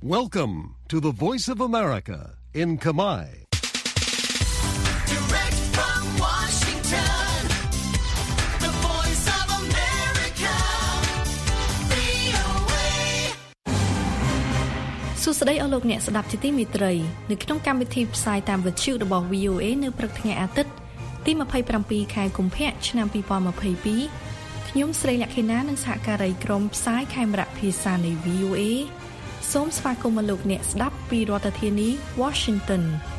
Welcome to the Voice of America in Khmer. Direct from Washington, the Voice of America, VOA. សួស្តីអស់លោកអ្នកស្ដាប់ជាទីមេត្រីនៅក្នុងកម្មវិធីផ្សាយតាមវិទ្យុរបស់ VOA នៅព្រឹកថ្ងៃអាទិត្យទី27ខែកុម្ភៈឆ្នាំ2022ខ្ញុំស្រីលក្ខិណានិងសហការីក្រុមផ្សាយខេមរៈភាសានៃ VOA សូមស្វាគមន៍លោកអ្នកស្ដាប់ពីរដ្ឋធានី Washington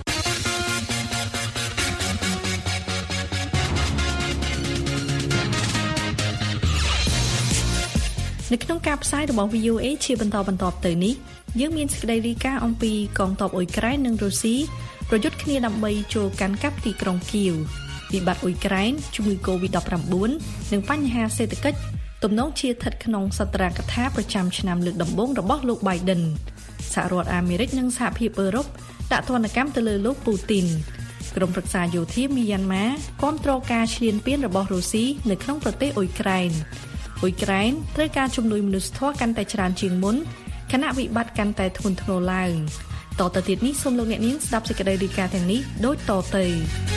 នៅក្នុងការផ្សាយរបស់ VOA ជាបន្តទៅនេះយើងមានសេចក្តីរាយការណ៍អំពីកងទ័ពអ៊ុយក្រែននិងរុស្ស៊ីប្រយុទ្ធគ្នាដើម្បីចូលកាន់កាប់ទីក្រុងគៀវវិបត្តិអ៊ុយក្រែនជំងឺ COVID-19 និងបញ្ហាសេដ្ឋកិច្ចទំនងជាស្ថិតក្នុងសន្ទរកថាប្រចាំឆ្នាំលើកដំបូងរបស់លោក Biden សហរដ្ឋអាមេរិកនិងសហភាពអឺរ៉ុបដាក់ទណ្ឌកម្មទៅលើលោកពូទីនក្រុមប្រឹក្សាយោធាមីយ៉ាន់ម៉ាគាំទ្រការឈ្លានពានរបស់រុស្ស៊ីនៅក្នុងប្រទេសអ៊ុយក្រែនត្រូវការជំនួយមនុស្សធម៌កាន់តែច្រើនជាងមុនខណៈវិបត្តិកាន់តែធ្ងន់ធ្ងរឡើងតទៅទៀតនេះសូមលោកអ្នកនាងស្ដាប់សេចក្តីរាយការណ៍ទាំងនេះដូចតទៅ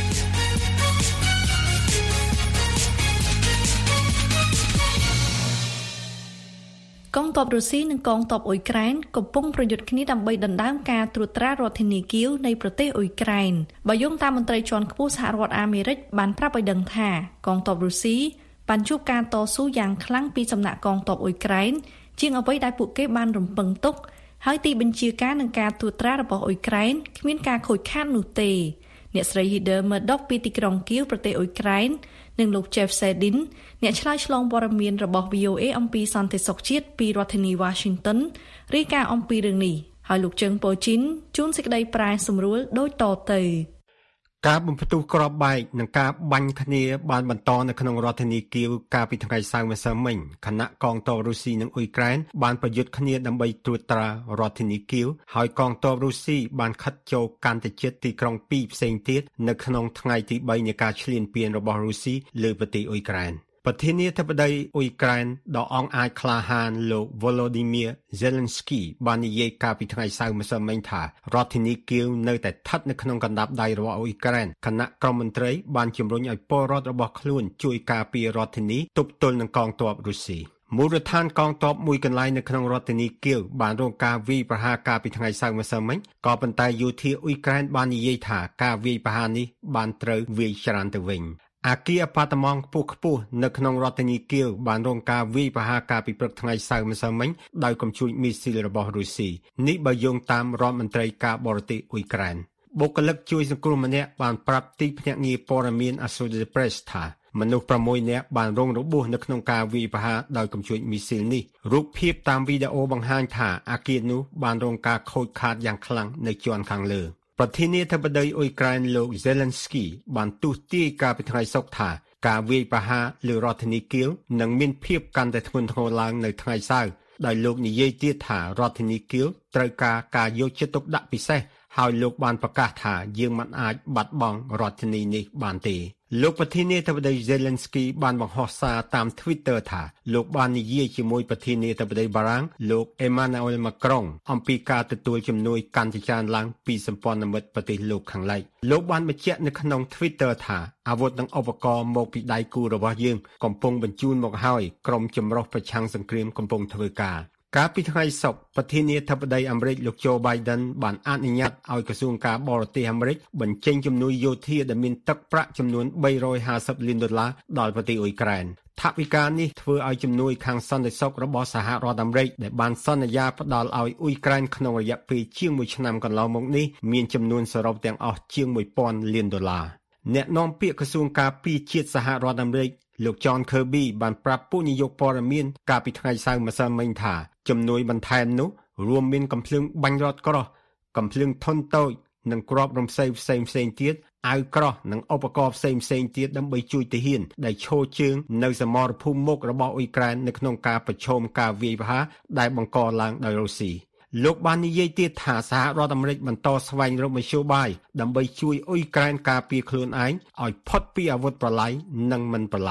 កងទ័ពរុស្ស៊ីនិងកងទ័ពអ៊ុយក្រែនកំពុងប្រយុទ្ធគ្នាដើម្បីដណ្ដើមការត្រួតត្រារដ្ឋធានីគៀវនៃប្រទេសអ៊ុយក្រែនបើយោងតាមមន្ត្រីជាន់ខ្ពស់សហរដ្ឋអាមេរិកបានប្រាប់ឲ្យដឹងថាកងទ័ពរុស្ស៊ីបានជួបការតស៊ូយ៉ាងខ្លាំងពីសំណាក់កងទ័ពអ៊ុយក្រែនជាងអ្វីដែលពួកគេបានរំពឹងទុកហើយទីបញ្ជាការនឹងការត្រួតត្រារបស់អ៊ុយក្រែនគ្មានការខូចខាតនោះទេអ្នកស្រី Heather Murdock ពីទីក្រុងគៀវប្រទេសអ៊ុយក្រែននិងលោក Jeff Sedin អ្នកឆ្លើយឆ្លងព័ត៌មានរបស់ VOA អំពីសន្តិសុខជាតិពីរដ្ឋធានី Washington រាយការណ៍អំពីរឿងនេះហើយលោកជើងប៉ូជីនជួនសេចក្តីប្រែសម្រួលដូចតទៅការបំផ្ទុះគ្រាប់បែកនិងការបាញ់គ្នាបានបន្តនៅក្នុងរដ្ឋធានីគៀវកាលពីថ្ងៃសៅរ៍ម្សិលមិញខណៈកងទ័ពរុស្ស៊ីនិងអ៊ុយក្រែនបានប្រយុទ្ធគ្នាដើម្បីត្រួតត្រារដ្ឋធានីគៀវហើយកងទ័ពរុស្ស៊ីបានខិតចូលកាន់តែជិតទីក្រុងពីរផ្សេងទៀតនៅក្នុងថ្ងៃទី3នៃការឈ្លានពានរបស់រុស្ស៊ីលើប្រទេសអ៊ុយក្រែនប្រធានាធិបតីអ៊ុយក្រែនដ៏អង់អាចក្លាហានលោក Volodymyr Zelensky បាននិយាយកាលពីថ្ងៃសៅរ៍ម្សិលមិញថារដ្ឋធានីគៀវនៅតែស្ថិតនៅក្នុងកណ្ដាប់ដៃរបស់អ៊ុយក្រែនគណៈក្រមមន្ត្រីបានជំរុញឲ្យពលរដ្ឋរបស់ខ្លួនជួយការពាររដ្ឋធានីទប់ទល់នឹងកងទ័ពរុស្ស៊ីមូលដ្ឋានកងទ័ពមួយកន្លែងនៅក្នុងរដ្ឋធានីគៀវបានរងការវាយប្រហារកាលពីថ្ងៃសៅរ៍ម្សិលមិញក៏ប៉ុន្តែយោធាអ៊ុយក្រែនបាននិយាយថាការវាយប្រហារនេះបានត្រូវវាយច្រានទៅវិញអគារអប៉ាតឺម៉ង់ខ្ពស់នៅក្នុងរដ្ឋធានីគៀវបានរងការវាយប្រហារកាលពីព្រឹកថ្ងៃសៅរ៍ម្សិលមិញដោយកំជួញមីស៊ីលរបស់រុស្ស៊ីនេះបើយោងតាមរដ្ឋមន្ត្រីការបរទេសអ៊ុយក្រែនបុគ្គលិកជួយសង្គ្រោះម្នាក់បានប្រាប់ទីភ្នាក់ងារព័ត៌មាន Associated Press ថាមនុស្ស6នាក់បានរងរបួសនៅក្នុងការវាយប្រហារដោយកំជួញមីស៊ីលនេះរូបភាពតាមវីដេអូបង្ហាញថាអគារនោះបានរងការខូចខាតយ៉ាងខ្លាំងនៅជាន់ខាងលើប្រធានាធិបតីអ៊ុយក្រែនលោក Zelensky បានទស្សន៍ទាយកាលពីថ្ងៃសុក្រថាការវាយប្រហារលើរដ្ឋធានីគៀវនឹងមានភាពកាន់តែធ្ងន់ធ្ងរឡើងនៅថ្ងៃសៅរ៍ដោយលោកនិយាយទៀតថារដ្ឋធានីគៀវត្រូវការយកចិត្តទុកដាក់ពិសេសហើយលោកបានប្រកាសថាយើងមិនអាចបាត់បង់រដ្ឋធានីនេះបានទេលោកប្រធានាធិបតី Zelensky បានបង្ហោះសារតាម Twitter ថាលោកបាននិយាយជាមួយប្រធានាធិបតីបារាំងលោក Emmanuel Macron អំពីការទទួលជំនួយកាន់តែច្រើនឡើងពីសម្ព័ន្ធមិត្តប្រទេសលោកខាងលិចលោកបានបញ្ជាក់នៅក្នុង Twitter ថាអាវុធនិងឧបករណ៍មកពីដៃគូរបស់យើងកំពុងបញ្ជូនមកហើយក្រុមចម្រុះប្រឆាំងសង្គ្រាមកំពុងធ្វើការកាលពីថ្ងៃសុក្រប្រធានាធិបតីអាមេរិកលោក Joe Biden បានអនុញ្ញាតឲ្យក្រសួងការបរទេសអាមេរិកបញ្ចេញជំនួយយោធាដែលមានទឹកប្រាក់ចំនួន$350លានដល់ប្រទេសអ៊ុយក្រែនថវិកានេះធ្វើឲ្យជំនួយខាងសន្តិសុខរបស់សហរដ្ឋអាមេរិកដែលបានសន្យាផ្ដល់ឲ្យអ៊ុយក្រែនក្នុងរយៈពេលជាង1ឆ្នាំកន្លងមកនេះមានចំនួនសរុបទាំងអស់ជាង$1000លានអ្នកនាំពាក្យក្រសួងការពារជាតិសហរដ្ឋអាមេរិកលោក John Kirby បានប្រាប់ពួកនាយកព័ត៌មានកាលពីថ្ងៃសៅរ៍ម្សិលមិញថាជំនួយបន្ថែមនោះរួមមានកំភ្លើងបាញ់រត់ក្រោះកំភ្លើងធុនតូចនិងគ្រាប់រំសេវផ្សេងទៀតអាវក្រោះនិងឧបករណ៍ផ្សេងទៀតដើម្បីជួយទាហានដែលឈរជើងនៅសមរភូមិមុខរបស់អ៊ុយក្រែននៅក្នុងការប្រឈមការវាយប្រហារដែលបង្កឡើងដោយរុស្ស៊ីលោកបាននិយាយទៀតថាសហរដ្ឋអាមេរិកបន្តស្វែងរកមធ្យោបាយដើម្បីជួយអ៊ុយក្រែនការពារខ្លួនឯងឲ្យផុតពីអាវុធប្រឡាយនិងមិនប្រឡាយ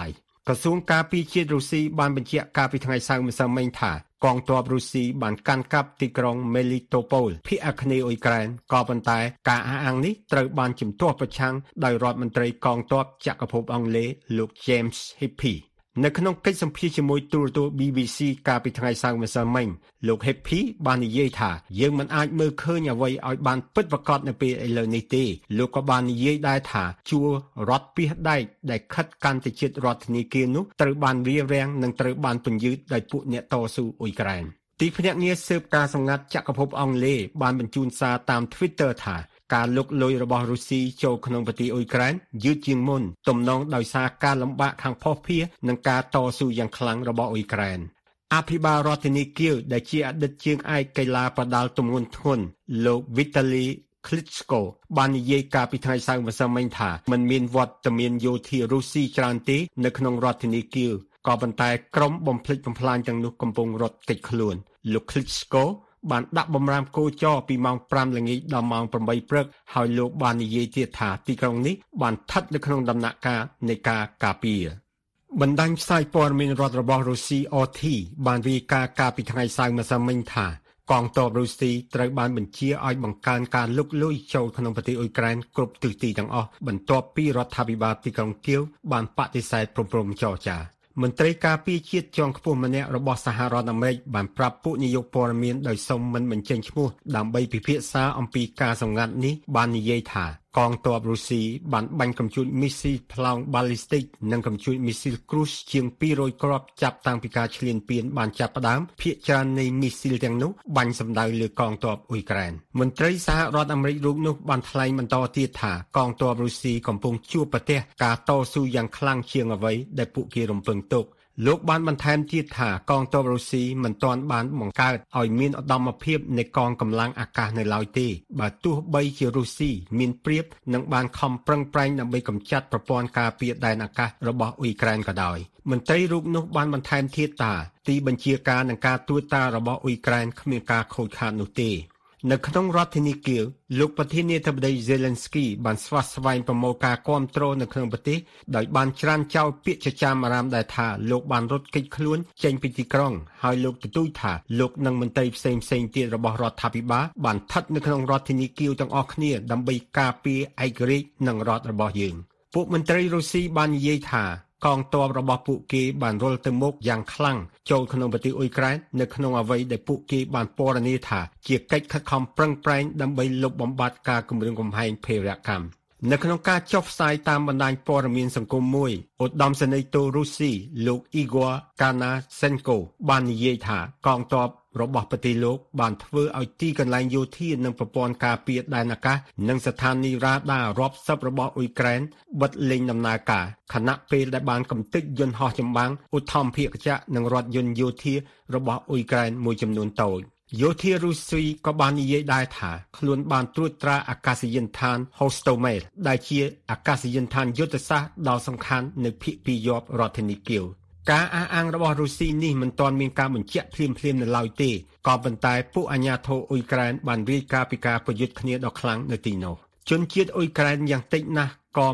ក្រសួងការពារជាតិរុស្ស៊ីបានបញ្ជាក់កាលពីថ្ងៃសៅរ៍ម្សិលមិញថាកងទ័ពរុស្ស៊ីបានកាន់កាប់ទីក្រុង Melitopol ភាគអាគ្នេយ៍អ៊ុយក្រែនក៏ប៉ុន្តែការអះអាងនេះត្រូវបានជំទាស់ប្រឆាំងដោយរដ្ឋមន្ត្រីកងទ័ពចក្រភពអង់គ្លេសលោក James Heappey នៅក្នុងកិច្ចសម្ភាសន៍ជាមួយទូរទស្សន៍ BBC កាលពីថ្ងៃសៅរ៍ម្សិលមិញលោក Heappey បាននិយាយថាយើងមិនអាចមើលឃើញអ្វីឲ្យបានពិតប្រាកដនៅពេលឥឡូវនេះទេលោកក៏បាននិយាយដែរថាជួររដ្ឋពាសដែកដែលខិតកាន់ទៅជិតរដ្ឋាភិបាលនោះត្រូវបានរារាំងនិងត្រូវបានពន្យឺតដោយពួកអ្នកតស៊ូអ៊ុយក្រែនទីភ្នាក់ងារស៊ើបការសម្ងាត់ចក្រភពអង់គ្លេសបានបញ្ជូនសារតាម Twitter ថាការលុកលុយរបស់រុស្ស៊ីចូលក្នុងប្រទេសអ៊ុយក្រែនយឺតជាងមុនទំនងដោយសារការលំបាកខាងភស្តុភារនិងការតស៊ូយ៉ាងខ្លាំងរបស់អ៊ុយក្រែនអភិបាលរដ្ឋធានីគៀវដែលជាអតីតជាងឯកកីឡាប្រដាល់ទម្ងន់ធ្ងន់លោក Vitaly Klitschko បាននិយាយកាលពីថ្ងៃសៅរ៍ម្សិលមិញថាមិនមានវត្តមានយោធារុស្ស៊ីច្រើនទេនៅក្នុងរដ្ឋធានីគៀវក៏ប៉ុន្តែក្រុមបំផ្លិចបំផ្លាញទាំងនោះកំពុងរត់គេចខ្លួនលោក Klitschko បានដាក់បំរាមគោចរពីម៉ោង 5 ល្ងាចដល់ម៉ោង 8 ព្រឹកហើយលោកបាននិយាយទៀតថាទីក្រុងនេះបានស្ថិតនៅក្នុងដំណាក់កាលនៃការការពារបណ្ដាញផ្សាយព័ត៌មានរដ្ឋរបស់រុស្ស៊ី RT បានរាយការណ៍កាលពីថ្ងៃសៅរ៍ម្សិលមិញថាកងទ័ពរុស្ស៊ីត្រូវបានបញ្ជាឲ្យបង្កើនការលុកលុយចូលក្នុងប្រទេសអ៊ុយក្រែនគ្រប់ទិសទីទាំងអស់បន្ទាប់ពីរដ្ឋាភិបាលទីក្រុងគៀវបានបដិសេធព្រមចរចាមន្ត្រីការពារជាតិជាន់ខ្ពស់ម្នាក់របស់សហរដ្ឋអាមេរិកបានប្រាប់ពួកនាយកព័ត៌មានដោយសុំមិនបញ្ចេញឈ្មោះដើម្បីពិភាក្សាអំពីការសម្ងាត់នេះបាននិយាយថាកងទ័ពរុស្ស៊ីបានបាញ់កាំជ្រួចមីស៊ីលប្លង់បាល់លីស្ទិកនិងកាំជ្រួចមីស៊ីលគ្រូសជាង200គ្រាប់ចាប់តាំងពីការឈ្លានពានបានចាប់ផ្ដើមភាគច្រើននៃមីស៊ីលទាំងនោះបាញ់សម្ដៅលើកងទ័ពអ៊ុយក្រែនមន្ត្រីសហរដ្ឋអាមេរិករូបនោះបានថ្លែងបន្តទៀតថាកងទ័ពរុស្ស៊ីកំពុងជួបប្រទះការតស៊ូយ៉ាងខ្លាំងជាងអ្វីដែលពួកគេរំពឹងទុកលោកបានបន្ថែមទៀតថាកងទ័ពរុស្ស៊ីមិនទាន់បានបង្កើតឲ្យមានឧត្តមភាពនៃកងកម្លាំងអាកាសនៅឡើយទេបើទោះបីជារុស្ស៊ីមានប្រៀបនិងបានខំប្រឹងប្រែងដើម្បីកម្ចាត់ប្រព័ន្ធការពារដែនអាកាសរបស់អ៊ុយក្រែនក៏ដោយមន្ត្រីរូបនោះបានបន្ថែមទៀតថាទីបញ្ជាការនិងការត្រួតតារបស់អ៊ុយក្រែនគ្មានការខូចខាតនោះទេនៅក្នុងរដ្ឋធានីគៀវលោកប្រធានាធិបតី Zelensky បានស្វាស្វែងប្រមូលការគាំទ្រនៅក្នុងប្រទេសដោយបានច្រានចោលពាក្យចចាមអារ៉ាមដែលថាលោកបានរត់គេចខ្លួនចេញពីទីក្រុងហើយលោកទទូចថាលោកនិងមន្ត្រីផ្សេងទៀតរបស់រដ្ឋាភិបាលបានស្ថិតនៅក្នុងរដ្ឋធានីគៀវទាំងអស់គ្នាដើម្បីការពារឯករាជ្យនិងរដ្ឋរបស់យើងពួកមន្ត្រីរុស្ស៊ីបាននិយាយថាកងទ័ពរបស់ពួកគេបានរុលទៅមុខយ៉ាងខ្លាំងចូលក្នុងប្រទេសអ៊ុយក្រែននៅក្នុងអ្វីដែលពួកគេបានពណ៌នាថាជាកិច្ចខិតខំប្រឹងប្រែងដើម្បីលុបបំបាត់ការគំរាមកំហែងភេរវកម្មនៅក្នុងការចុះផ្សាយតាមបណ្ដាញព័ត៌មានសង្គមមួយឧត្តមសេនីយ៍ទោរុស្ស៊ីលោក Igor Kanasenko បាននិយាយថាកងទ័ពរបស់ប្រទេសលោកបានធ្វើឲ្យទីកន្លែងយោធានិងប្រព័ន្ធការពារដែនអាកាសនិងស្ថានីយ៍រ៉ាដារាប់សិបរបស់អ៊ុយក្រែនបិទលែងដំណើរការខណៈពេលដែលបានកំទេចយន្តហោះចម្បាំងឧទ្ធម្ភាគចក្រនិងរថយន្តយោធារបស់អ៊ុយក្រែនមួយចំនួនតូចយោធារុស្ស៊ីក៏បាននិយាយដែរថាខ្លួនបានត្រួតត្រាអាកាសយានដ្ឋាន Hostomel ដែលជាអាកាសយានដ្ឋានយុទ្ធសាស្ត្រដ៏សំខាន់នៅភាគពីរយប់រដ្ឋធានីគៀវការអះអាងរបស់រុស្ស៊ីនេះមិនទាន់មានការបញ្ជាក់ភ្លាមនៅឡើយទេក៏ប៉ុន្តែពួកអាជ្ញាធរអ៊ុយក្រែនបានរាយការណ៍ពីការប្រយុទ្ធគ្នាដ៏ខ្លាំងនៅទីនោះជនជាតិអ៊ុយក្រែនយ៉ាងតិចណាស់ក៏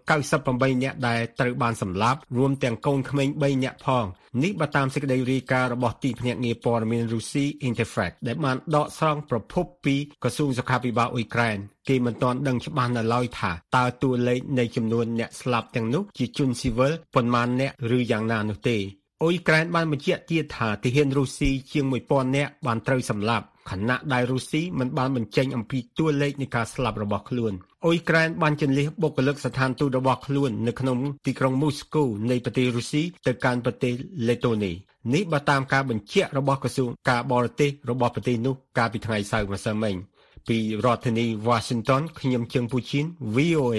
198នាក់ដែលត្រូវបានសម្លាប់រួមទាំងកូនក្មេង3នាក់ផងនេះបើតាមសេចក្តីរាយការណ៍របស់ទីភ្នាក់ងារព័ត៌មានរុស្ស៊ី Interfax ដែលបានដកស្រង់ប្រភពពីក្រសួងសុខាភិបាលអ៊ុយក្រែនគេមិនទាន់ដឹងច្បាស់នៅឡើយថាតើតួលេខនៃចំនួនអ្នកស្លាប់ទាំងនោះជាជនស៊ីវិលប៉ុន្មានអ្នកឬយ៉ាងណានោះទេអ៊ុយក្រែនបានបញ្ជាក់ទៀតថាទាហានរុស្ស៊ីជាង 1000 នាក់បានត្រូវសម្លាប់ខណៈដែលរុស្ស៊ីមិនបានបញ្ចេញអំពីតួលេខនៃការស្លាប់របស់ខ្លួនអ៊ុយក្រែនបានជន្លៀសបុគ្គលិកស្ថានទូតរបស់ខ្លួននៅក្នុងទីក្រុងមូស្គូនៃប្រទេសរុស្ស៊ីទៅកាន់ប្រទេសលេតូនីនេះបើតាមការបញ្ជាក់របស់ក្រសួងការបរទេសរបស់ប្រទេសនោះកាលពីថ្ងៃសៅរ៍ម្សិលមិញពីរដ្ឋធានី Washington ខ្ញុំជើងពូជីន VOA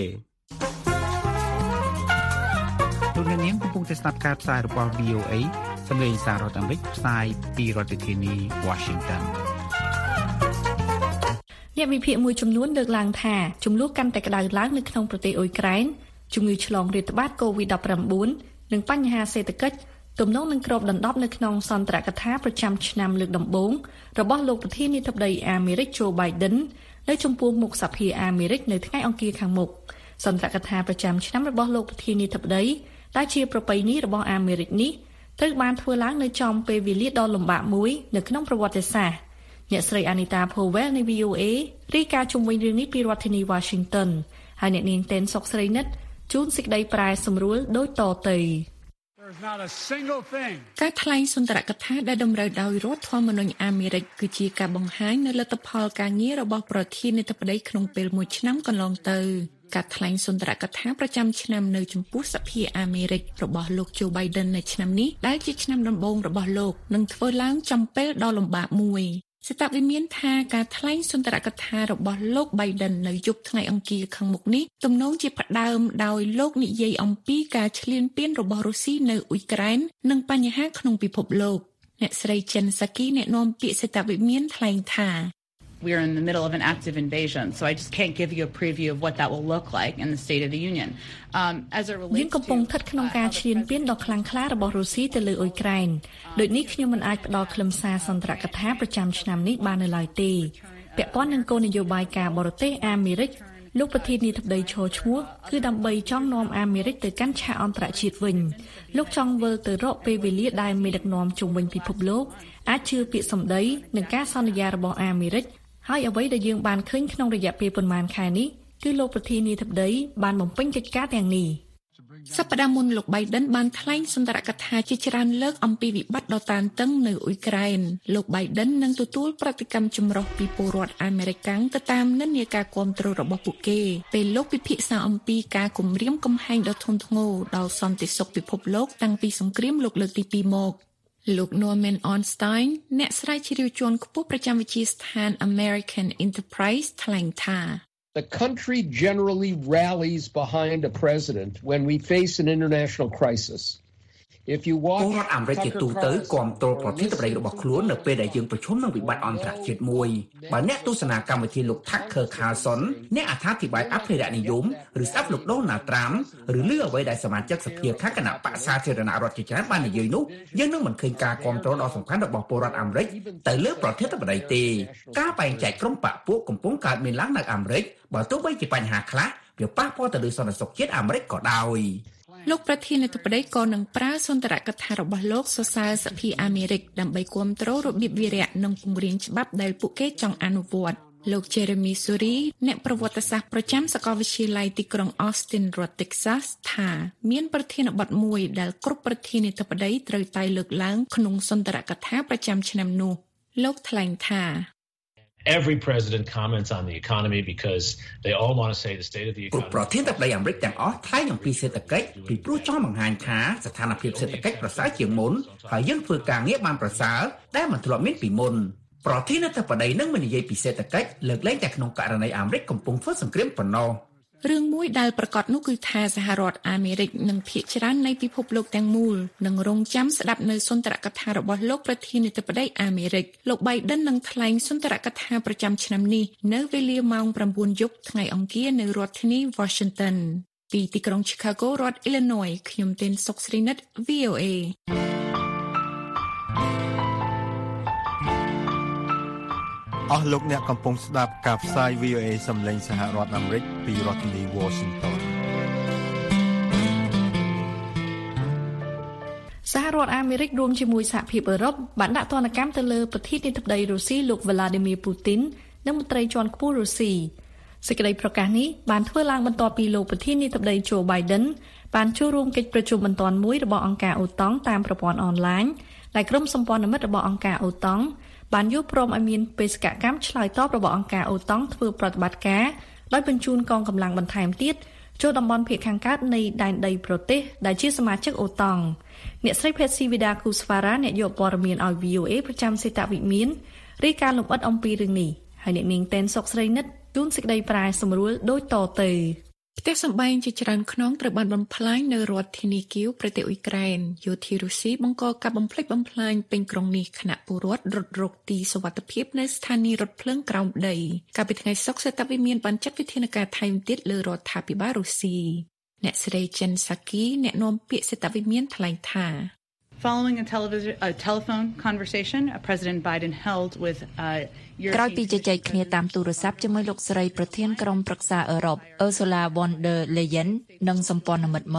លោកអ្នកនាងកំពុងតែស្ដាប់ការផ្សាយរបស់ VOA សម្លេងសាររដ្ឋអាមេរិកផ្សាយពីរដ្ឋធានី Washington អ្នកវិភាគមួយចំនួនលើកឡើងថាចំនួនកាន់តែក្តៅឡើងនៅក្នុងប្រទេសអ៊ុយក្រែនជំងឺឆ្លងរាតត្បាត COVID-19 និងបញ្ហាសេដ្ឋកិច្ចទំនងនឹងគ្របដណ្ដប់នៅក្នុងសន្ទរកថាប្រចាំឆ្នាំលើកដំបូងរបស់លោកប្រធានាធិបតីអាមេរិក Joe Biden នៅចំពោះមុខសភាអាមេរិកនៅថ្ងៃអង្គារខាងមុខសន្ទរកថាប្រចាំឆ្នាំរបស់លោកប្រធានាធិបតីតែជាប្រពៃណីរបស់អាមេរិកនេះត្រូវបានធ្វើឡើងនៅចំពេលវេលាដ៏លំបាកមួយនៅក្នុងប្រវត្តិសាស្ត្រអ្នកស្រី Anita Powell នៃ VOA រាយការណ៍ជុំវិញរឿងនេះពីរដ្ឋធានី Washington ហើយអ្នកនាងតែនសុកស្រីនិតជូនសេចក្តីប្រែសម្រួលដូចតទៅការថ្លែងសុន្ទរកថាដែលតម្រូវដោយរដ្ឋធម្មនុញ្ញអាមេរិកគឺជាការបង្ហាញនៅលទ្ធផលការងាររបស់ប្រធានាធិបតីក្នុងពេលមួយឆ្នាំកន្លងទៅការថ្លែងសុន្ទរកថាប្រចាំឆ្នាំនៅចំពោះសភាអាមេរិករបស់លោក Joe Biden នៅឆ្នាំនេះដែលជាឆ្នាំដំបូងរបស់លោកនឹងធ្វើឡើងចំពេលដ៏លំបាកមួយសេតវិមានថាការថ្លែងសុន្ទរកថារបស់លោក Biden នៅយប់ថ្ងៃអង្គារខាងមុខនេះទំនងជាផ្ដើមដោយលោកនិយាយអំពីការឈ្លានពានរបស់រុស្ស៊ីនៅអ៊ុយក្រែននិងបញ្ហាក្នុងពិភពលោកអ្នកស្រី Jen Psaki អ្នកនាំពាក្យសេតវិមានថ្លែងថា We are in the middle of an active invasion, so I just can't give you a preview of what that will look like in the State of the Union. As it relates to យើងកំពុងស្ថិតក្នុងការឈ្លានពានដ៏ខ្លាំងក្លារបស់រុស្ស៊ីទៅលើអ៊ុយក្រែនដូចនេះខ្ញុំមិនអាចផ្ដល់ខ្លឹមសារសន្ទរកថាប្រចាំឆ្នាំនេះបាននៅឡើយទេពាក់ព័ន្ធនឹងគោលនយោបាយការបរទេសអាមេរិកលោកប្រធានាធិបតីឈ្មោះគឺដើម្បីចង់នាំអាមេរិកទៅកាន់ឆាកអន្តរជាតិវិញលោកចង់វិលទៅរកពេលវេលាដែលមេដឹកនាំជុំវិញពិភពលោកអាចជឿពាក្យសម្ដីនិងការសន្យារបស់អាមេរិកហើយអ្វីដែលយើងបានឃើញក្នុងរយៈពេលប៉ុន្មានខែនេះគឺលោកប្រធានាធិបតីបានបំពេញកិច្ចការទាំងនេះសប្តាហ៍មុនលោក Biden បានថ្លែងសុន្ទរកថាជាច្រើនលើកអំពីវិបត្តិដ៏តានតឹងនៅអ៊ុយក្រែនលោក Biden នឹងទទួលប្រតិកម្មចម្រុះពីពលរដ្ឋអាមេរិកទៅតាមនិន្នាការគាំទ្ររបស់ពួកគេពេលលោកពិភាក្សាអំពីការគំរាមកំហែងដ៏ធ្ងន់ធ្ងរដល់សន្តិសុខពិភពលោកតាំងពីសង្គ្រាមលោកលើកទី2មកលោក Norman Ornstein អ្នកស្រាវជ្រាវជាន់ខ្ពស់ប្រចាំវិទ្យាស្ថាន American Enterprise ថ្លែងថា The country generally rallies behind a president when we face an international crisis. If you watch ពលរដ្ឋអាមេរិកជាទូទៅគាំទ្រប្រធានាធិបតីរបស់ខ្លួននៅពេលដែលយើងប្រឈមនឹងវិបត្តិអន្តរជាតិមួយបើអ្នកទស្សនាកម្មវិធីលោក Tucker Carlson អ្នកអត្ថាធិប្បាយអភិរក្សនិយមឬស្ដាប់លោក Donald Trump ឬឮអ្វីដែលសមាជិកសភាខាងគណៈបក្សសាធារណរដ្ឋជាច្រើនបាននិយាយនោះយើងនឹងមិនឃើញការគាំទ្រដ៏សំខាន់របស់ពលរដ្ឋអាមេរិកទៅលើប្រធានាធិបតីទេការបែងចែកក្រុមបកពួកកំពុងកើតមានឡើងនៅអាមេរិកបើទោះបីជាបញ្ហាខ្លះវាប៉ះពាល់ទៅលើសន្តិសុខជាតិអាមេរិកក៏ដោយលោកប្រធានាធិបតីក៏នឹងប្រើសុន្ទរកថារបស់លោកសរសើរសភាអាមេរិកដើម្បីគាំទ្ររបៀបវារៈនិងពង្រៀងច្បាប់ដែលពួកគេចង់អនុវត្តលោក Jeremy Suri អ្នកប្រវត្តិសាស្ត្រប្រចាំសាកលវិទ្យាល័យទីក្រុង Austin រដ្ឋ Texas ថាមានប្រធានបទមួយដែលគ្រប់ប្រធានាធិបតីត្រូវតែលើកឡើងក្នុងសុន្ទរកថាប្រចាំឆ្នាំនោះលោកថ្លែងថា Every president comments on the economy because they all want to say the state of the economy. ប្រធានាធិបតីអាមេរិកទាំងអស់ថ្លែងអំពីសេដ្ឋកិច្ចពីព្រោះចង់បង្ហាញថាស្ថានភាពសេដ្ឋកិច្ចប្រសើរជាងមុនហើយយើងធ្វើការងារបានប្រសើរដែលមិនធ្លាប់មានពីមុនប្រធានាធិបតីនឹងមិននិយាយពីសេដ្ឋកិច្ចលើកលែងតែក្នុងករណីអាមេរិកកំពុងធ្វើសង្គ្រាមប៉ុណ្ណោះរឿងមួយដែលប្រកាសនោះគឺថាសហរដ្ឋអាមេរិកនិងភាគច្រើននៃពិភពលោកទាំងមូលនឹងរងចាំស្ដាប់នៅសុន្ទរកថារបស់លោកប្រធានាធិបតីអាមេរិកលោក Biden នឹងថ្លែងសុន្ទរកថាប្រចាំឆ្នាំនេះនៅវេលាម៉ោង 9 យប់ថ្ងៃអង្គារនៅរដ្ឋធានី Washington ពីទីក្រុង Chicago រដ្ឋ Illinois ខ្ញុំទេនសុកស្រីនិត VOA អស់លោកអ្នកកំពុងស្ដាប់ការផ្សាយ VOA សំឡេងសហរដ្ឋអាមេរិកពីរដ្ឋធានី Washington សហរដ្ឋអាមេរិករួមជាមួយសហភាពអឺរ៉ុបបានដាក់ទណ្ឌកម្មទៅលើប្រធានាធិបតីរុស្ស៊ីលោក Vladimir Putin និងមន្ត្រីជាន់ខ្ពស់រុស្ស៊ីសេចក្តីប្រកាសនេះបានធ្វើឡើងបន្ទាប់ពីលោកប្រធានាធិបតី Joe Biden បានចូលរួមកិច្ចប្រជុំបន្ទាន់មួយរបស់អង្គការអូតុងតាមប្រព័ន្ធអនឡាញដែលក្រុមសម្ព័ន្ធមិត្តរបស់អង្គការអូតុងបានយល់ព្រមឲ្យមានបេសកកម្មឆ្លើយតបរបស់អង្គការអូតុងធ្វើប្រតិបត្តិការដោយបញ្ជូនកងកម្លាំងបន្ថែមទៀតចូលតំបន់ភាគខាងកើតនៃដែនដីប្រទេសដែលជាសមាជិកអូតុងអ្នកស្រី Patsy Widakuswara អ្នកយកព័ត៌មានឲ្យ VOA ប្រចាំសេតវិមានរាយការណ៍លម្អិតអំពីរឿងនេះហើយអ្នកនាងតែនសុកស្រីនិតជូនសេចក្តីប្រែសម្រួលដូចតទៅផ្ទះសម្បែងជាច្រើនខ្នងត្រូវបានបំផ្លាញនៅរដ្ឋធានីគៀវប្រទេសអ៊ុយក្រែនយោធារុស្ស៊ីបង្កការបំផ្លិចបំផ្លាញពេញក្រុងនេះខណៈពលរដ្ឋរត់រកទីសុវត្ថិភាពនៅស្ថានីយ៍រថភ្លើងក្រោមដីកាលពីថ្ងៃសុក្រសេតវិមានបានចាត់វិធានការថែមទៀតលើរដ្ឋាភិបាលរុស្ស៊ីអ្នកស្រី Jen Psaki អ្នកនាំពាក្យសេតវិមានថ្លែងថា Following a telephone conversation President Biden held with ក្រោយពីជជែកគ្នាតាមទូរស័ព្ទជាមួយលោកស្រីប្រធានក្រុមប្រឹក្សាអឺរ៉ុប Ursula von der Leyen និងសម្ព័ន្ធមិត្តមក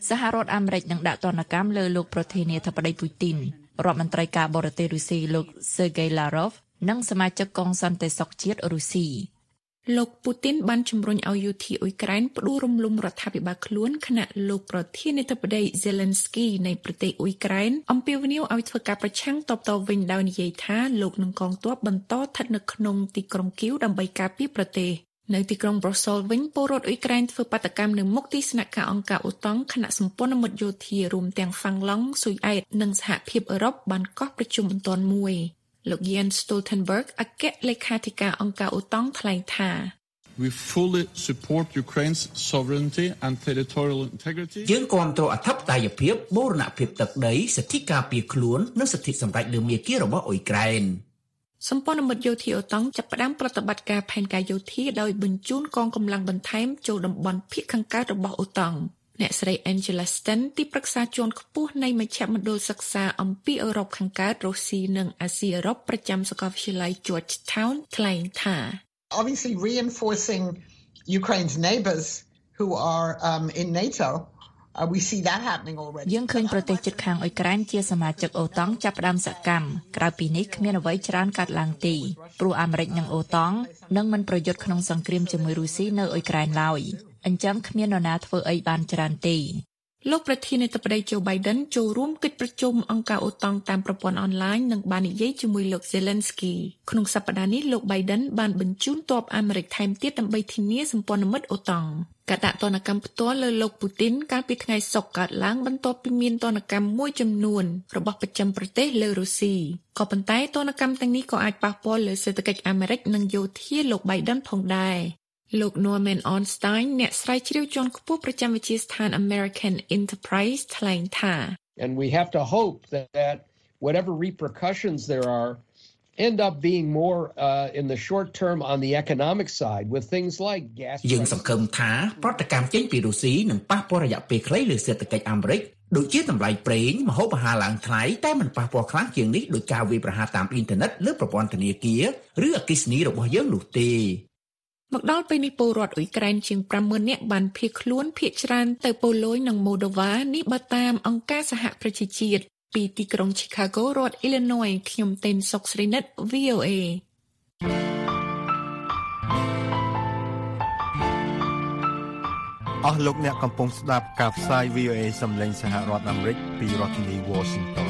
សហរដ្ឋអាមេរិកនឹងដាក់ទណ្ឌកម្មលើលោកប្រធានាធិបតីពូទីនរដ្ឋមន្ត្រីការបរទេសរុស្ស៊ីលោក Sergei Lavrov និងសមាជិកកងសន្តិសុខជាតិរុស្ស៊ីលោកពូទីនបានជំរុញឲ្យយោធាអ៊ុយក្រែនផ្ដួលរំលំរដ្ឋាភិបាលខ្លួនខណៈលោកប្រធានាធិបតី Zelensky នៃប្រទេសអ៊ុយក្រែនអំពាវនាវឲ្យធ្វើការប្រឆាំងតបតវិញដោយនិយាយថាលោកនឹងកងទ័ពបន្តស្ថិតនៅក្នុងទីក្រុងគៀវដើម្បីការពារប្រទេសនៅទីក្រុងប្រូស័លវិញពលរដ្ឋអ៊ុយក្រែនធ្វើបាតកម្មនៅមុខទីស្នាក់ការអង្គការអូតង់គណៈសម្ព័ន្ធមិត្តយោធារួមទាំងហ្វាំងឡង់ស៊ុយអែតនិងសហភាពអឺរ៉ុបបានកោះប្រជុំបន្ទាន់មួយលោក Jens Stoltenberg អគ្គលេខាធិការអង្គការអូតង់ថ្លែងថា We fully support Ukraine's sovereignty and territorial integrity. យើងគាំទ្រអធិបតេយ្យភាពបូរណភាពទឹកដីសិទ្ធិការពារខ្លួននិងសិទ្ធិសម្រេចលើមាគ៌ារបស់អ៊ុយក្រែនសម្ព័ន្ធមិត្តយោធាអូតង់ចាប់ផ្ដើមប្រតិបត្តិការផែនការយោធាដោយបញ្ជូនកងកម្លាំងបន្ថែមចូលតំបន់ភាគខាងកើតរបស់អូតង់អ្នកស្រី Angela Sten ទីប្រឹក្សាជាន់ខ្ពស់នៃមជ្ឈមណ្ឌលសិក្សាអំពីអឺរ៉ុបខាងកើតរុស្ស៊ីនិងអាស៊ីអឺរ៉ុបប្រចាំសាកលវិទ្យាល័យ Georgetown ថ្លែងថា Obviously reinforcing Ukraine's neighbors who are in NATO we see that happening already យើងឃើញប្រទេសជិតខាងអ៊ុយក្រែនជាសមាជិកអូតង់ចាប់ផ្ដើមសកម្មក្រៅពីនេះគ្មានអ្វីច្រើនកើតឡើងទេព្រោះអាមេរិកនិងអូតង់នឹងមិនប្រយុទ្ធក្នុងសង្គ្រាមជាមួយរុស្ស៊ីនៅអ៊ុយក្រែនឡើយអញ្ចឹងគ្មាននរណាធ្វើអីបានច្រើនទេលោកប្រធានាធិបតី Joe Biden ចូលរួមកិច្ចប្រជុំអង្គការអូតង់តាមប្រព័ន្ធអនឡាញនិងបាននិយាយជាមួយលោក Zelensky ក្នុងសប្តាហ៍នេះលោក Biden បានបញ្ជូនទ័ពអាមេរិកថែមទៀតដើម្បីធានាសម្ព័ន្ធមិត្តអូតង់ការដាក់ទណ្ឌកម្មផ្ទាល់លើលោកពូទីនកាលពីថ្ងៃសុក្រកើតឡើងបន្ទាប់ពីមានទណ្ឌកម្មមួយចំនួនរបស់ប្រចាំប្រទេសលើរុស្ស៊ីក៏ប៉ុន្តែទណ្ឌកម្មទាំងនេះក៏អាចប៉ះពាល់លើសេដ្ឋកិច្ចអាមេរិកនិងយោធាលោក Biden ផងដែរលោក Norman Ornstein អ្នកស្រាវជ្រាវជាន់ខ្ពស់ប្រចាំវិទ្យាស្ថាន American Enterprise ថ្លែងថា And we have to hope that whatever repercussions there are end up being more in the short term on the economic side with things like gas យើងសង្ឃឹមថាប្រតិកម្មចេញពីរុស្ស៊ីនឹងប៉ះពាល់រយៈពេលខ្លីលើសេដ្ឋកិច្ចអាមេរិកដូចជាតម្លៃប្រេងម្ហូបអាហារឡើងថ្លៃតែមិនប៉ះពាល់ខ្លាំងជាងនេះដោយការវាយប្រហារតាមអ៊ីនធឺណិតលើប្រព័ន្ធធនាគារឬអគ្គិសនីរបស់យើងនោះទេមកដល់ពេលនេះពលរដ្ឋអ៊ុយក្រែនជាង 50,000 នាក់បានភៀសខ្លួនភៀសច្រើនទៅប៉ូឡូញនិងម៉ូដូវ៉ានេះបើតាមអង្គការសហប្រជាជាតិពីទីក្រុង Chicago រដ្ឋ Illinois ខ្ញុំតេនសុកស្រីនិត VOA អស់លោកអ្នកកំពុងស្ដាប់ការផ្សាយ VOA សំឡេងសហរដ្ឋអាមេរិកពីរដ្ឋធានី Washington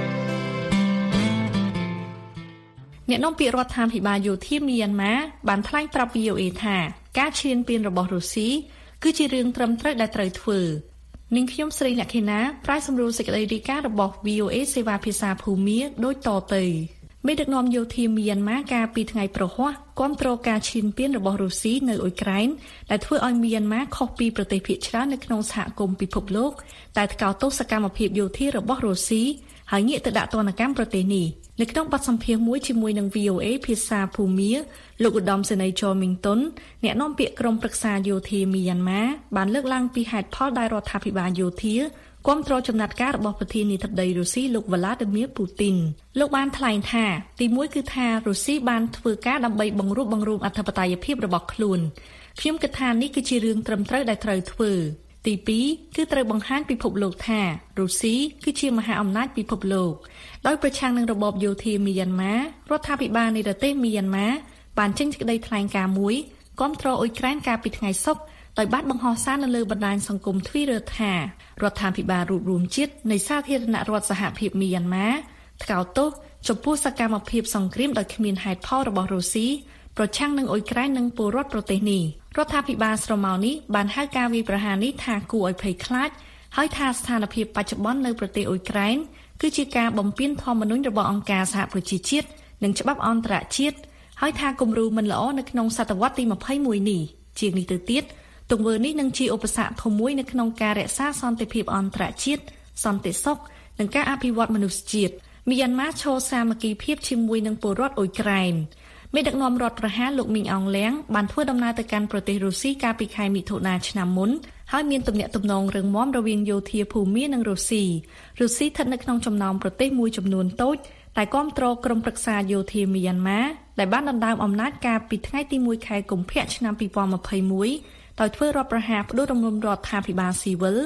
អ្នកនាំពាក្យរដ្ឋាភិបាលយោធាមីយ៉ាន់ម៉ាបានថ្លែងប្រាប់ VOA ថាការឈ្លានពានរបស់រុស្ស៊ីគឺជារឿងត្រឹមត្រូវដែលត្រូវធ្វើនាងខ្ញុំស្រីលក្ខិណាប្រាយសម្រួលសេចក្តីរាយការណ៍របស់ VOA សេវាភាសាភូមាដូចតទៅមេដឹកនាំយោធាមីយ៉ាន់ម៉ាកាលពីថ្ងៃប្រហ័សគាំទ្រការឈ្លានពានរបស់រុស្ស៊ីនៅអ៊ុយក្រែនដែលធ្វើឲ្យមីយ៉ាន់ម៉ាខុសពីប្រទេសភាគច្រើននៅក្នុងសហគមន៍ពិភពលោកតែថ្កោលទោសសកម្មភាពយោធារបស់រុស្ស៊ីហើយងាកទៅដាក់ទណ្ឌកម្មប្រទេសនេះនៅក្នុងបទសម្ភាសន៍មួយជាមួយនឹង VOA ភាសាភូមាលោកឧត្តមសេនីយ៍ចមីងតុនអ្នកនាំពាក្យក្រុមប្រឹក្សាយោធាមីយ៉ាន់ម៉ាបានលើកឡើងពីហេតុផលដែលរដ្ឋាភិបាលយោធាគាំទ្រចំណាត់ការរបស់ប្រធានាធិបតីរុស្ស៊ីលោក Vladimir Putin លោកបានថ្លែងថាទីមួយគឺថារុស្ស៊ីបានធ្វើការដើម្បីបង្រួបបង្រួមអធិបតេយ្យភាពរបស់ខ្លួនខ្ញុំគិតថានេះគឺជារឿងត្រឹមត្រូវដែលត្រូវធ្វើទី2គឺត្រូវបង្ហាញពិភពលោកថារុស្ស៊ីគឺជាមហាអំណាចពិភពលោកដោយប្រឆាំងនឹងរបបយោធាមីយ៉ាន់ម៉ារដ្ឋាភិបាលនៃប្រទេសមីយ៉ាន់ម៉ាបានចេញសេចក្តីថ្លែងការណ៍មួយគាំទ្រអ៊ុយក្រែនកាលពីថ្ងៃសុក្រដោយបានបង្ហោះសារនៅលើបណ្ដាញសង្គម Twitter ថារដ្ឋាភិបាលរួបរวมជាតិនៃសាធារណរដ្ឋសហភាពមីយ៉ាន់ម៉ាថ្កោលទោសចំពោះសកម្មភាពសង្គ្រាមដោយគ្មានហេតុផលរបស់រុស្ស៊ីប្រឆាំងនឹងអ៊ុយក្រែននិងពលរដ្ឋប្រទេសនេះរដ្ឋាភិបាលស្រមោលនេះបានហៅការវាយប្រហារនេះថាគួរឲ្យភ័យខ្លាចហើយថាស្ថានភាពបច្ចុប្បន្ននៅប្រទេសអ៊ុយក្រែនគឺជាការបំពានធម្មនុញ្ញរបស់អង្គការសហប្រជាជាតិនិងច្បាប់អន្តរជាតិហើយថាគំរូមិនល្អនៅក្នុងសតវត្សទី21នេះជាងនេះទៅទៀតទង្វើនេះនឹងជាឧបសគ្គធំមួយនៅក្នុងការរក្សាសន្តិភាពអន្តរជាតិសន្តិសុខនិងការអភិវឌ្ឍមនុស្សជាតិមីយ៉ាន់ម៉ាឈរសាមគ្គីភាពជាមួយនឹងពលរដ្ឋអ៊ុយក្រែនមេដឹកនាំរដ្ឋប្រហារលោកមីងអងលៀងបានធ្វើដំណើរទៅកាន់ប្រទេសរុស្ស៊ីកាលពីខែមិថុនាឆ្នាំមុនហើយមានទំនាក់ទំនងរឹងមាំរវាងយោធាភូមានិងរុស្ស៊ីស្ថិតនៅក្នុងចំណោមប្រទេសមួយចំនួនតូចតែគាំទ្រក្រុមប្រឹក្សាយោធាមីយ៉ាន់ម៉ាដែលបានដណ្ដើមអំណាចកាលពីថ្ងៃទី1ខែកុម្ភៈឆ្នាំ2021ដោយធ្វើរដ្ឋប្រហារផ្ដួលរំលំរដ្ឋាភិបាលស៊ីវិល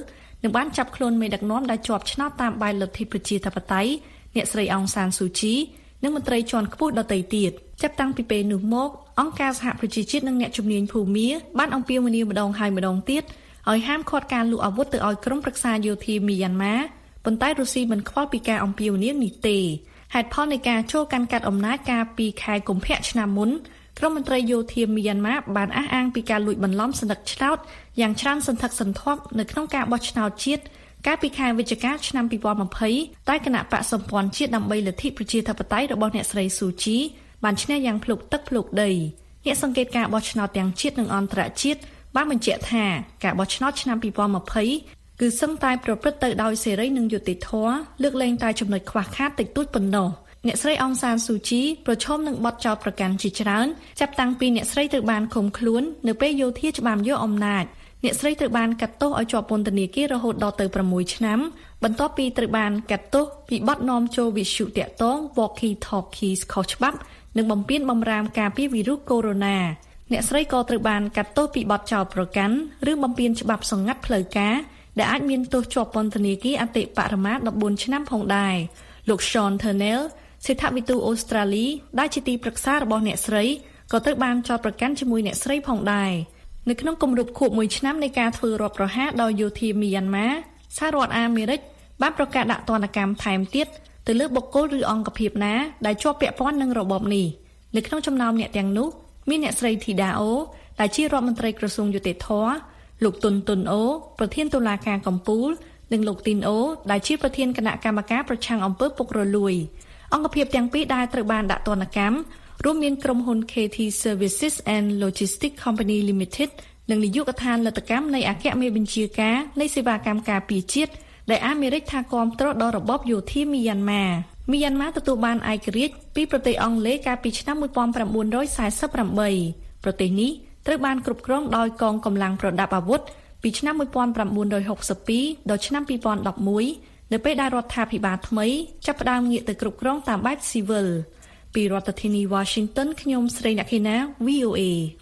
នឹងបានចាប់ខ្លួនមេដឹកនាំដែលជាប់ឆ្នោតតាមបែបលទ្ធិប្រជាធិបតេយ្យអ្នកស្រីអង្សានស៊ូជីនិងមន្ត្រីជាន់ខ្ពស់ដទៃទៀតចាប់តាំងពីពេលនោះមកអង្គការសហប្រជាជាតិនិងអ្នកជំនាញភូមាបានអំពាវនាវម្ដងហើយម្ដងទៀតឲ្យហាមឃាត់ការលក់អាវុធទៅឲ្យក្រុមប្រឹក្សាយោធាមីយ៉ាន់ម៉ាប៉ុន្តែរុស្ស៊ីមិនខ្វល់ពីការអំពាវនាវនេះទេហេតុផលនៃការចូលកាន់កាត់អំណាចកាលពីខែកុម្ភៈឆ្នាំមុនក្រុមមន្ត្រីយោធាមីយ៉ាន់ម៉ាបានអះអាងពីការលួចបន្លំសន្តិឆ្នោតយ៉ាងច្រើនសន្ធឹកសន្ធាប់នៅក្នុងការបោះឆ្នោតជាតិកាលពីខែវិច្ឆិកាឆ្នាំ2020តែគណៈបកសម្ព័ន្ធជាតិដើម្បីលទ្ធិប្រជាធិបតេយ្យរបស់អ្នកស្រីស៊ូជីបានឈ្នះយ៉ាងភ្លុកទឹកភ្លុកដីអ្នកសង្កេតការបោះឆ្នោតទាំងជាតិនិងអន្តរជាតិបានបញ្ជាក់ថាការបោះឆ្នោតឆ្នាំ2020គឺសឹងតែប្រព្រឹត្តទៅដោយសេរីនិងយុត្តិធម៌លើកលែងតែចំណុចខ្វះខាតតិចតួចប៉ុណ្ណោះអ្នកស្រីអង្សានស៊ូជីប្រឈមនឹងបទចោទប្រកាន់ជាច្រើនចាប់តាំងពីអ្នកស្រីត្រូវបានឃុំខ្លួននៅពេលយោធាច្បាមយកអំណាចអ្នកស្រីត្រូវបានកាត់ទោសឲ្យជាប់ពន្ធនាគាររហូតដល់ទៅ6ឆ្នាំបន្ទាប់ពីត្រូវបានកាត់ទោសពីបទនាំចូលវិទ្យុតាក់ទង Walkie Talkies ខុសច្បាប់និងបំពានបំរាមការពារវីរុសកូវីដ -19 អ្នកស្រីក៏ត្រូវបានកាត់ទោសពីបទចោទប្រកាន់ឬបំពានច្បាប់សម្ងាត់ផ្លូវការដែលអាចមានទោសជាប់ពន្ធនាគារអតិបរមា14ឆ្នាំផងដែរលោក Sean Turnell សេដ្ឋវិទូអូស្ត្រាលីដែលជាទីប្រឹក្សារបស់អ្នកស្រីក៏ត្រូវបានចោទប្រកាន់ជាមួយអ្នកស្រីផងដែរនៅក្នុងគម្រប់ខួប1ឆ្នាំនៃការធ្វើរដ្ឋប្រហារដោយយោធាមីយ៉ាន់ម៉ាសហរដ្ឋអាមេរិកបានប្រកាសដាក់ទណ្ឌកម្មថែមទៀតទៅលើបុគ្គលឬអង្គភាពណាដែលជាប់ពាក់ព័ន្ធនឹងរបបនេះនៅក្នុងចំណោមអ្នកទាំងនោះមានអ្នកស្រីធីដាអូដែលជារដ្ឋមន្ត្រីក្រសួងយុតិធធម៌លោកតុនអូប្រធានតុលាការកំពូលនិងលោកទីនអូដែលជាប្រធានគណៈកម្មការប្រឆាំងអំពើពុករលួយអង្គភាពទាំងពីរដែលត្រូវបានដាក់ទណ្ឌកម្មរួមមានក្រុមហ៊ុន KT Services and Logistics Company Limited និងនាយកដ្ឋានលទ្ធកម្មនៃអគ្គមេបញ្ជាការនៃសេវាកម្មការពារជាតិដែលអាមេរិកថាគាំទ្រដល់របបយោធាមីយ៉ាន់ម៉ាទទួលបានឯករាជ្យពីប្រទេសអង់គ្លេសកាលពីឆ្នាំ1948ប្រទេសនេះត្រូវបានគ្រប់គ្រងដោយកងកម្លាំងប្រដាប់អាវុធពីឆ្នាំ1962ដល់ឆ្នាំ2011នៅពេលដែលរដ្ឋាភិបាលថ្មីចាប់ផ្ដើមងាកទៅគ្រប់គ្រងតាមបែបស៊ីវិលពីរដ្ឋធានី Washington ខ្ញុំស្រីអ្នកខេណា VOA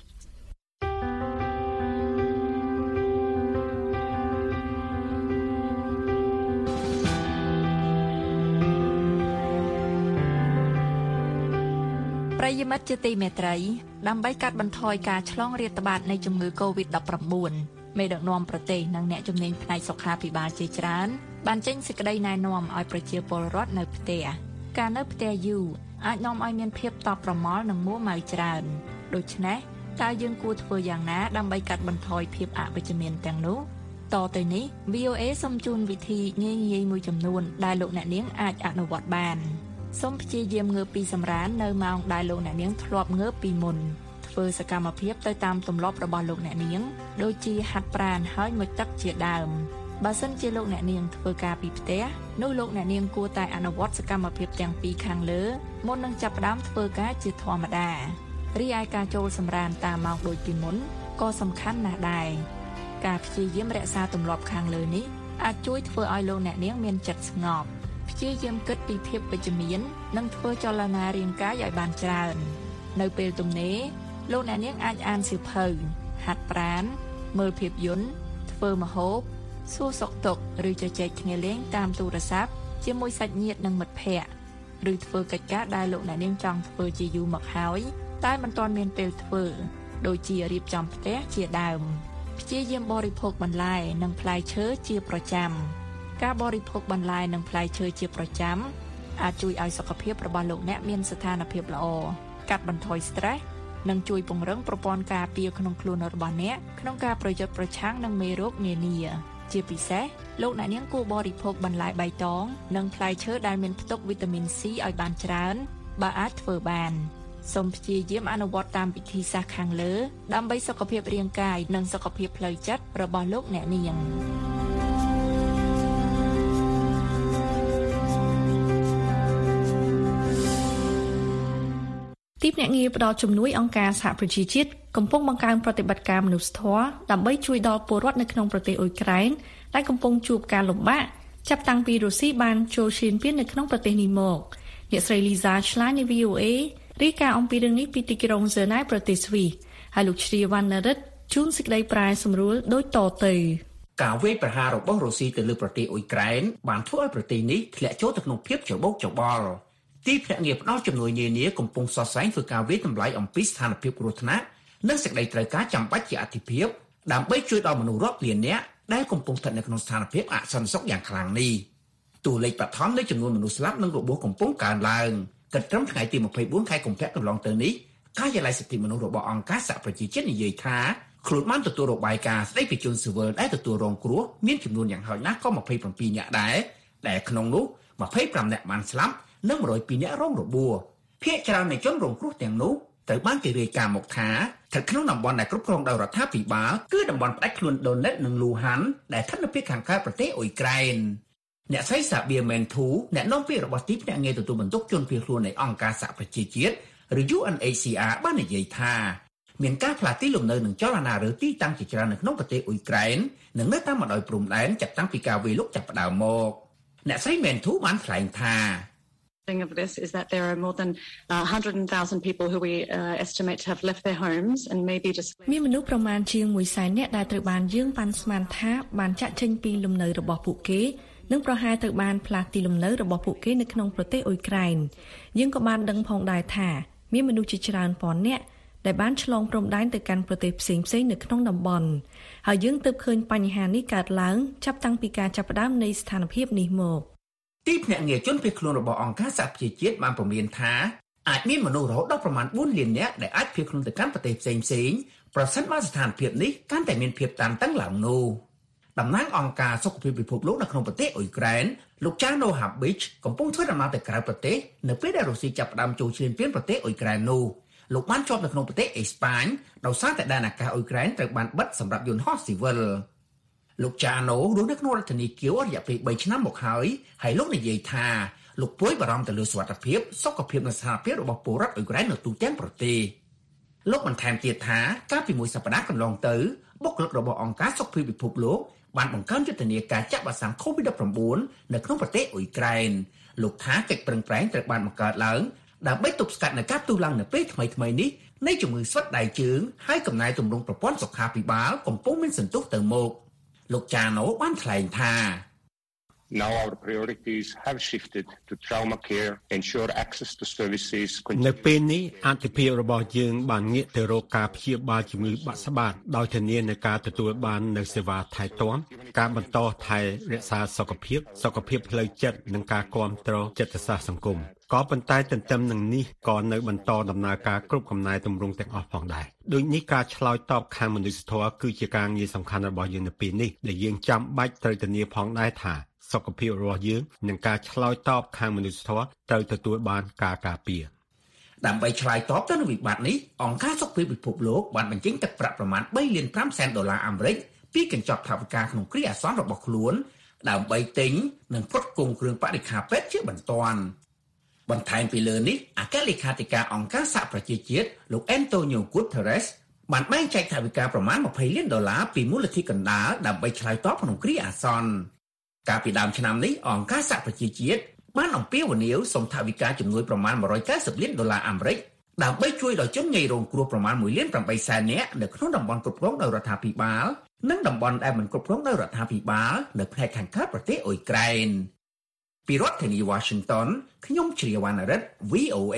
ប្រិយមិត្តជាទីមេត្រីដើម្បីកាត់បន្ថយការឆ្លងរាតត្បាតនៃជំងឺ COVID-19 មេដឹកនាំប្រទេសនិងអ្នកជំនាញផ្នែកសុខាភិបាលជាច្រើនបានចេញសេចក្តីណែនាំឲ្យប្រជាពលរដ្ឋនៅផ្ទះការនៅផ្ទះយូរអាចនាំឲ្យមានភាពតប់ប្រមល់និងមួម៉ៅច្រើនដូច្នេះតើយើងគួរធ្វើយ៉ាងណាដើម្បីកាត់បន្ថយភាពអវិជ្ជមានទាំងនោះតទៅនេះ VOA សូមជូនវិធីងាយៗមួយចំនួនដែលលោកអ្នកនាងអាចអនុវត្តបានសូមព្យាយាមងើបពីសម្រាននៅម៉ោងដែលលោកអ្នកនាងធ្លាប់ងើបពីមុនធ្វើសកម្មភាពទៅតាមទម្លាប់របស់លោកអ្នកនាងដូចជាហាត់ប្រាណហើយមុជទឹកជាដើមបើសិនជាលោកអ្នកនាងធ្វើការពីផ្ទះនោះលោកអ្នកនាងគួរតែអនុវត្តសកម្មភាពទាំងពីរខាងលើមុននឹងចាប់ផ្ដើមធ្វើការជាធម្មតារីឯការចូលសម្រានតាមម៉ោងដូចពីមុនក៏សំខាន់ណាស់ដែរការព្យាយាមរក្សាទម្លាប់ខាងលើនេះអាចជួយធ្វើឲ្យលោកអ្នកនាងមានចិត្តស្ងប់ព្យាយាមគិតពីភាពវិជ្ជមាននិងធ្វើចលនារាងកាយឲ្យបានច្រើននៅពេលទំនេរលោកអ្នកនាងអាចអានសៀវភៅហាត់ប្រាណមើលភាពយន្តធ្វើម្ហូបសួរសុខទុក្ខឬជជែកគ្នាលេងតាមទូរស័ព្ទជាមួយសាច់ញាតិនិងមិត្តភ័ក្តិឬធ្វើកិច្ចការដែលលោកអ្នកនាងចង់ធ្វើជាយូរមកហើយតែមិនទាន់មានពេលធ្វើដូចជារៀបចំផ្ទះជាដើមព្យាយាមបរិភោគបន្លែនិងផ្លែឈើជាប្រចាំការបរិភោគបន្លែនិងផ្លែឈើជាប្រចាំអាចជួយឲ្យសុខភាពរបស់លោកអ្នកមានស្ថានភាពល្អកាត់បន្ថយ stress និងជួយពង្រឹងប្រព័ន្ធការពារក្នុងខ្លួនរបស់អ្នកក្នុងការប្រយុទ្ធប្រឆាំងនឹងមេរោគនានាជាពិសេសលោកអ្នកនាងគួរបរិភោគបន្លែបៃតងនិងផ្លែឈើដែលមានផ្ទុកវីតាមីន C ឲ្យបានច្រើនបើអាចធ្វើបានសូមព្យាយាមអនុវត្តតាមវិធីសាស្ត្រខាងលើដើម្បីសុខភាពរាងកាយនិងសុខភាពផ្លូវចិត្តរបស់លោកអ្នកនាងទីភ្នាក់ងារផ្ដល់ជំនួយអង្គការសហប្រជាជាតិកំពុងបង្កើនប្រតិបត្តិការមនុស្សធម៌ដើម្បីជួយដល់ពលរដ្ឋនៅក្នុងប្រទេសអ៊ុយក្រែនដែលកំពុងជួបការលំបាកចាប់តាំងពីរុស្ស៊ីបានចូលឈ្លានពាននៅក្នុងប្រទេសនេះមកអ្នកស្រី Lisa ឆ្លើយនៃ VOA រាយការណ៍អំពីរឿងនេះពីទីក្រុង Geneva ប្រទេសស្វីសហើយលោកជ្រាវណ្ណរិទ្ធជួនសេចក្តីប្រាយសម្រួលដូចតទៅការវាយប្រហាររបស់រុស្ស៊ីទៅលើប្រទេសអ៊ុយក្រែនបានធ្វើឲ្យប្រទេសនេះធ្លាក់ចូលទៅក្នុងភាពច្របូកច្របល់ទីភ្នាក់ងារផ្ដល់ជំនួយនានាកំពុងសរសែងធ្វើការវាយតម្លៃអំពីស្ថានភាពគ្រោះថ្នាក់និងសេចក្តីត្រូវការចាំបាច់ជាអាទិភាពដើម្បីជួយដល់មនុស្សរាប់លាននាក់ដែលកំពុងស្ថិតនៅក្នុងស្ថានភាពអសន្តិសុខយ៉ាងខ្លាំងនេះតួលេខបឋមនៃចំនួនមនុស្សស្លាប់និងរបួសកំពុងកើនឡើងគិតត្រឹមថ្ងៃទី24ខែកុម្ភៈកន្លងទៅនេះការិយាល័យសិទ្ធិមនុស្សរបស់អង្គការសហប្រជាជាតិនិយាយថាខ្លួនបានទទួលរបាយការណ៍ស្ដីពីជនស៊ីវិលដែលទទួលរងគ្រោះមានចំនួនយ៉ាងហោចណាស់ក៏27នាក់ដែលក្នុងនោះ25នាក់បានស្លាប់និង102នាក់រងរបួសភាគច្រើននៃជនរងគ្រោះទាំងនោះត្រូវបានគេរាយការណ៍មកថាស្ថិតក្នុងតំបន់ដែលគ្រប់គ្រងដោយរដ្ឋាភិបាលគឺតំបន់ផ្ដាច់ខ្លួនដូណេតនិងលូហាន់ដែលស្ថិតនៅភាគខាងកើតប្រទេសអ៊ុយក្រែនអ្នកស្រីសាបៀមែនធូអ្នកនាំពាក្យរបស់ទីភ្នាក់ងារទទួលបន្ទុកជនភៀសខ្លួននៃអង្គការសហប្រជាជាតិឬ UNHCR បាននិយាយថាមានការផ្លាស់ទីលំនៅនិងចលនារើទីតាំងជាច្រើននៅក្នុងប្រទេសអ៊ុយក្រែននិងនៅតាមបណ្ដោយព្រំដែនចាប់តាំងពីការវាយលុកចាប់ផ្ដើមមកអ្នកស្រីមែនធូបានថ្លែងថា of this is that there are more than 100,000 people who we estimate to have left their homes and maybe just មានមនុស្សប្រមាណជាង100,000នាក់ដែលត្រូវបានយើងប៉ាន់ស្មានថាបានចាក់ចេញពីលំនៅរបស់ពួកគេនិងប្រហែលត្រូវបានផ្លាស់ទីលំនៅរបស់ពួកគេនៅក្នុងប្រទេសអ៊ុយក្រែនយើងក៏បានដឹងផងដែរថាមានមនុស្សជាច្រើនពាន់នាក់ដែលបានឆ្លងព្រំដែនទៅកាន់ប្រទេសផ្សេងៗនៅក្នុងតំបន់ហើយយើងទើបឃើញបញ្ហានេះកើតឡើងចាប់តាំងពីការចាប់ផ្ដើមនៃស្ថានភាពនេះមកទីភ្នាក់ងារជនភៀសខ្លួនរបស់អង្គការសហប្រជាជាតិបានព្រមានថាអាចមានមនុស្សរហូតដល់ប្រមាណ4លាននាក់ដែលអាចភៀសខ្លួនទៅកាន់ប្រទេសផ្សេងៗប្រសិនបើស្ថានភាពនេះកាន់តែមានភាពតានតឹងឡើងនោះតំណាងអង្គការសុខភាពពិភពលោកនៅក្នុងប្រទេសអ៊ុយក្រែនលោកចាណូហាប៊ីចកំពុងធ្វើដំណើរទៅក្រៅប្រទេសនៅពេលដែលរុស្ស៊ីចាប់ផ្ដើមចូលឈ្លានពានប្រទេសអ៊ុយក្រែននោះលោកបានជាប់នៅក្នុងប្រទេសអេស្ប៉ាញដោយសារតែដែនអាកាសអ៊ុយក្រែនត្រូវបានបិទសម្រាប់យន្តហោះស៊ីវិលលោកចាណូរស់នៅក្នុងរដ្ឋធានីគៀវរយៈពេល3ឆ្នាំមកហើយលោកនិយាយថាលោកព្រួយបារម្ភទៅលើសុខភាពសុខភាពនិងស្ថានភាពរបស់ពលរដ្ឋអ៊ុយក្រែននៅទូទាំងប្រទេសលោកបន្ថែមទៀតថាកាលពីមួយសប្តាហ៍កន្លងទៅបុគ្គលិករបស់អង្គការសុខភាពពិភពលោកបានបង្កើនយុទ្ធនាការចាក់វ៉ាក់សាំង COVID-19 នៅក្នុងប្រទេសអ៊ុយក្រែនលោកថាកិច្ចប្រឹងប្រែងត្រូវបានបង្កើតឡើងដើម្បីទប់ស្កាត់នឹងការផ្ទុះឡើងនៅពេលថ្មីៗនេះនៃជំងឺស្វិតដៃជើងហើយកំណែទម្រង់ប្រព័ន្ធសុខាភិបាលកំពុងមានសន្ទុះទៅមុខលោកចាណូបានថ្លែងថា Now our priorities have shifted to trauma care, ensure access to services. នៅពេលនេះអត្ថប្រយោជន៍របស់យើងបានងាកទៅរកការព្យាបាលជំងឺបាក់ស្បាតដោយធានានូវការទទួលបាននូវសេវាថែទាំការបន្តថែរក្សាសុខភាពផ្លូវចិត្តនិងការគាំទ្រចិត្តសាស្ត្រសង្គមក៏ប៉ុន្តែទន្ទឹមនឹងនេះក៏នៅបន្តដំណើរការគ្រប់កំណែទម្រង់ទាំងអស់ផងដែរដូចនេះការឆ្លើយតបខាងមនុស្សធម៌គឺជាការងារសំខាន់របស់យើងនៅពេលនេះដែលយើងចាំបាច់ត្រូវធានាផងដែរថាសុខភាពរបស់យើងនិងការឆ្លើយតបខាងមនុស្សធម៌ត្រូវទទួលបានការការពារដើម្បីឆ្លើយតបទៅនឹងវិបត្តិនេះអង្គការសុខភាពពិភពលោកបានបញ្ចេញទឹកប្រាក់ប្រមាណ$3.5 លានអាមេរិកពីកញ្ចប់ថវិកាក្នុងគ្រាអាសន្នរបស់ខ្លួនដើម្បីទិញនិងផ្គត់ផ្គង់គ្រឿងបរិក្ខារពេទ្យជាបន្ទាន់បន្ថែមពីលើនេះអគ្គលេខាធិការអង្គការសហប្រជាជាតិលោក Antonio Guterres បានបែងចែកថវិកាប្រមាណ$20 លានពីមូលនិធិកណ្ដាលដើម្បីឆ្លើយតបក្នុងគ្រាអាសន្នកាលពីដើមឆ្នាំនេះអង្គការសហប្រជាជាតិបានអំពាវនាវសុំថវិកាជំនួយប្រមាណ$190 លានអាមេរិកដើម្បីជួយដល់ជនងាយរងគ្រោះប្រមាណ1.8 សែននាក់នៅក្នុងតំបន់គ្រប់គ្រងដោយរដ្ឋាភិបាលនិងតំបន់ដែលមិនគ្រប់គ្រងដោយរដ្ឋាភិបាលនៅផ្នែកខាងកើតប្រទេសអ៊ុយក្រែនពីរដ្ឋធានី Washington ខ្ញុំជ្រាវណ្ណរិទ្ធ VOA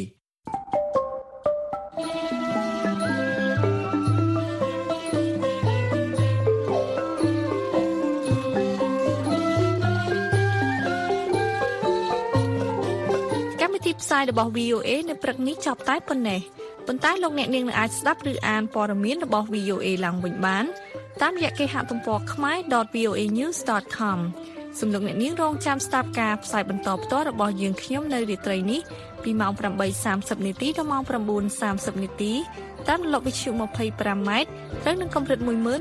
ផ្សាយរបស់ VOA នៅព្រឹកនេះចប់តែប៉ុណ្ណេះប៉ុន្តែលោកអ្នកនាងនឹងអាចស្ដាប់ឬអានព័ត៌មានរបស់ VOA ឡើងវិញបានតាមរយៈគេហទំព័រ khmer.voanews.com សូមលោកអ្នកនាងរងចាំស្ដាប់ការផ្សាយបន្តផ្ទាល់របស់យើងខ្ញុំនៅរាត្រីនេះពីម៉ោង 8:30 នាទីដល់ម៉ោង 9:30 នាទីតាមរលកវិទ្យុ 25 ម៉ែត្រត្រូវនឹងកម្រិត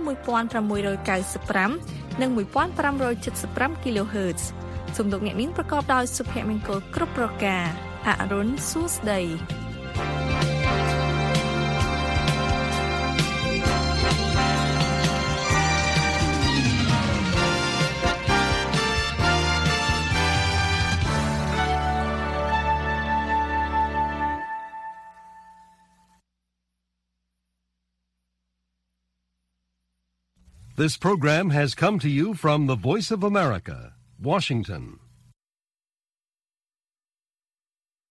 11695 និង 1575 kHz សូមលោកអ្នកនាងប្រកបដោយសុភមង្គលគ្រប់ប្រការអរុនសួស្ដី This program has come to you from the Voice of America, Washington.